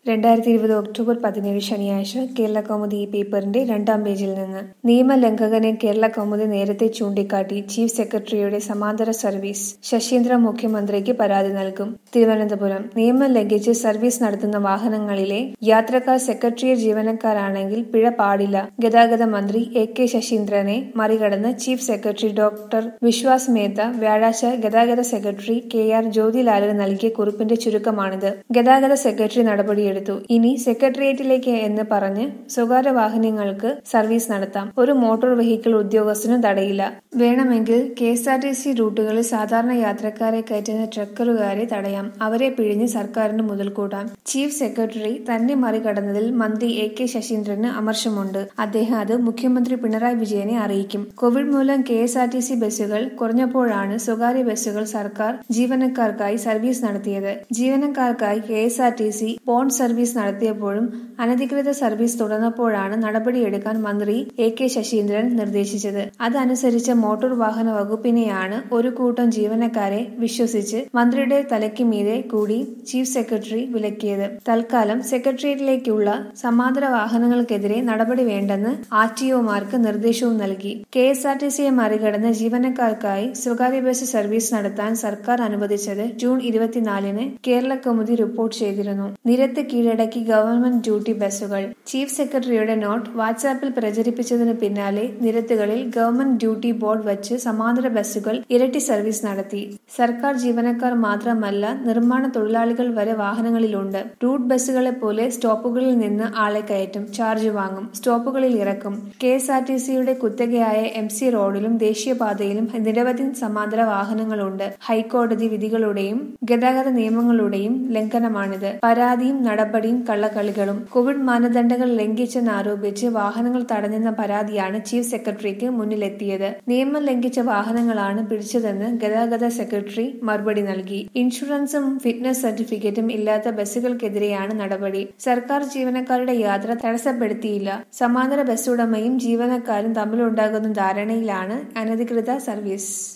2020 October 17 ശനിയാഴ്ച കേരളകൗമുദി ഈ പേപ്പറിന്റെ 2-ാം പേജിൽ നിന്ന്. നിയമലംഘകനെ കേരളകൗമുദി നേരത്തെ ചൂണ്ടിക്കാട്ടി ചീഫ് സെക്രട്ടറിയുടെ സമാന്തര സർവീസ്. ശശീന്ദ്രൻ മുഖ്യമന്ത്രിക്ക് പരാതി നൽകും. തിരുവനന്തപുരം. നിയമം ലംഘിച്ച് സർവീസ് നടത്തുന്ന വാഹനങ്ങളിലെ യാത്രക്കാർ സെക്രട്ടേറിയറ്റ് ജീവനക്കാരാണെങ്കിൽ പിഴ പാടില്ല. ഗതാഗത മന്ത്രി എ.കെ. ശശീന്ദ്രനെ മറികടന്ന് chief secretary doctor Vishwas Mehta വ്യാഴാഴ്ച ഗതാഗത സെക്രട്ടറി കെ.ആർ. ജ്യോതിലാലിന് നൽകിയ കുറിപ്പിന്റെ ചുരുക്കമാണിത്. ഗതാഗത സെക്രട്ടറി നടപടിയെടുത്തു. ഇനി സെക്രട്ടേറിയറ്റിലേക്ക് എന്ന് പറഞ്ഞ് സ്വകാര്യ വാഹനങ്ങൾക്ക് സർവീസ് നടത്താം. ഒരു മോട്ടോർ വെഹിക്കിൾ ഉദ്യോഗസ്ഥനും തടയില്ല. വേണമെങ്കിൽ കെ.എസ്.ആർ.ടി.സി. റൂട്ടുകളിൽ സാധാരണ യാത്രക്കാരെ കയറ്റുന്ന ട്രക്കറുകാരെ തടയാം. അവരെ പിഴിഞ്ഞ് സർക്കാരിന് മുതൽക്കൂട്ടാം. ചീഫ് സെക്രട്ടറി തന്നെ മറികടന്നതിൽ മന്ത്രി എ.കെ. ശശീന്ദ്രന് അമർഷമുണ്ട്. അദ്ദേഹം അത് മുഖ്യമന്ത്രി പിണറായി വിജയനെ അറിയിക്കും. കോവിഡ് മൂലം കെ.എസ്.ആർ.ടി.സി. ബസ്സുകൾ കുറഞ്ഞപ്പോഴാണ് സ്വകാര്യ ബസ്സുകൾ സർക്കാർ ജീവനക്കാർക്കായി സർവീസ് നടത്തിയത്. ജീവനക്കാർക്കായി കെ.എസ്.ആർ.ടി.സി. ബോണ്ട് സർവീസ് നടത്തിയപ്പോഴും അനധികൃത സർവീസ് തുടർന്നപ്പോഴാണ് നടപടിയെടുക്കാൻ മന്ത്രി എ.കെ. ശശീന്ദ്രൻ നിർദ്ദേശിച്ചത്. അതനുസരിച്ച് മോട്ടോർ വാഹന വകുപ്പിനെയാണ് ഒരു കൂട്ടം ജീവനക്കാരെ വിശ്വസിച്ച് മന്ത്രിയുടെ തലയ്ക്ക് മീതെ കൂടി ചീഫ് സെക്രട്ടറി വിലക്കിയത്. തൽക്കാലം സെക്രട്ടേറിയറ്റിലേക്കുള്ള സമാന്തര വാഹനങ്ങൾക്കെതിരെ നടപടി വേണ്ടെന്ന് ആർ.ടി.ഒമാർക്ക് നിർദ്ദേശവും നൽകി. കെ.എസ്.ആർ.ടി.സിയെ മറികടന്ന് ജീവനക്കാർക്കായി സ്വകാര്യ ബസ് സർവീസ് നടത്താൻ സർക്കാർ അനുവദിച്ചത് ജൂൺ 24-ന് കേരളകൗമുദി റിപ്പോർട്ട് ചെയ്തിരുന്നു. നിരത്ത് കീഴടക്കി ഗവൺമെന്റ് ഡ്യൂട്ടി ബസ്സുകൾ. ചീഫ് സെക്രട്ടറിയുടെ നോട്ട് വാട്സാപ്പിൽ പ്രചരിപ്പിച്ചതിന് പിന്നാലെ നിരത്തുകളിൽ ഗവൺമെന്റ് ഡ്യൂട്ടി ബോർഡ് വച്ച് സമാന്തര ബസ്സുകൾ ഇരട്ടി സർവീസ് നടത്തി. സർക്കാർ ജീവനക്കാർ മാത്രമല്ല, നിർമ്മാണ തൊഴിലാളികൾ വരെ വാഹനങ്ങളിലുണ്ട്. റൂട്ട് ബസ്സുകളെ പോലെ സ്റ്റോപ്പുകളിൽ നിന്ന് ആളെ കയറ്റും, ചാർജ് വാങ്ങും, സ്റ്റോപ്പുകളിൽ ഇറക്കും. കെ.എസ്.ആർ.ടി.സിയുടെ കുത്തകയായ എം.സി. റോഡിലും ദേശീയപാതയിലും നിരവധി സമാന്തര വാഹനങ്ങളുണ്ട്. ഹൈക്കോടതി വിധികളുടെയും ഗതാഗത നിയമങ്ങളുടെയും ലംഘനമാണിത്. പരാതിയും നടപടിയും കള്ളക്കളികളും. കോവിഡ് മാനദണ്ഡങ്ങൾ ലംഘിച്ചെന്നാരോപിച്ച് വാഹനങ്ങൾ തടഞ്ഞെന്ന പരാതിയാണ് ചീഫ് സെക്രട്ടറിക്ക് മുന്നിലെത്തിയത്. നിയമം ലംഘിച്ച വാഹനങ്ങളാണ് പിടിച്ചതെന്ന് ഗതാഗത സെക്രട്ടറി മറുപടി നൽകി. ഇൻഷുറൻസും ഫിറ്റ്നസ് സർട്ടിഫിക്കറ്റും ഇല്ലാത്ത ബസ്സുകൾക്കെതിരെയാണ് നടപടി. സർക്കാർ ജീവനക്കാരുടെ യാത്ര തടസ്സപ്പെടുത്തിയില്ല. സമാന്തര ബസ്സുടമയും ജീവനക്കാരും തമ്മിലുണ്ടാകുന്ന ധാരണയിലാണ് അനധികൃത സർവീസ്.